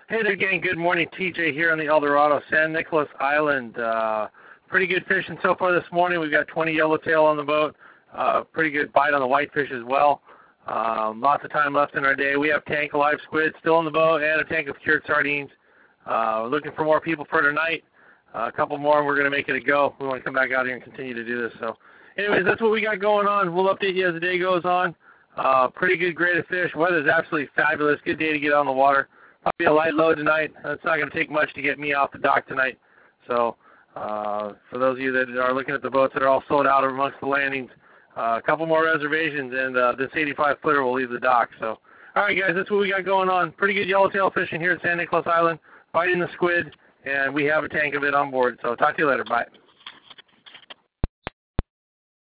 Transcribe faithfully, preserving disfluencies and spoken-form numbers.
Hey there, gang. Good morning. T J here on the El Dorado, San Nicolas Island. Uh, pretty good fishing so far this morning. We've got twenty yellowtail on the boat. Uh, pretty good bite on the whitefish as well. Um, lots of time left in our day. We have tank of live squid still on the boat and a tank of cured sardines. Uh, we're looking for more people for tonight. Uh, a couple more and we're going to make it a go. We want to come back out here and continue to do this. So anyways, that's what we got going on. We'll update you as the day goes on. Uh, pretty good grade of fish. Weather's absolutely fabulous. Good day to get on the water. Probably a light load tonight. It's not going to take much to get me off the dock tonight. So uh, for those of you that are looking at the boats that are all sold out amongst the landings, uh, a couple more reservations, and uh, this eighty-five footer will leave the dock. So, all right, guys, that's what we got going on. Pretty good yellowtail fishing here at San Nicolas Island, biting the squid, and we have a tank of it on board. So talk to you later. Bye.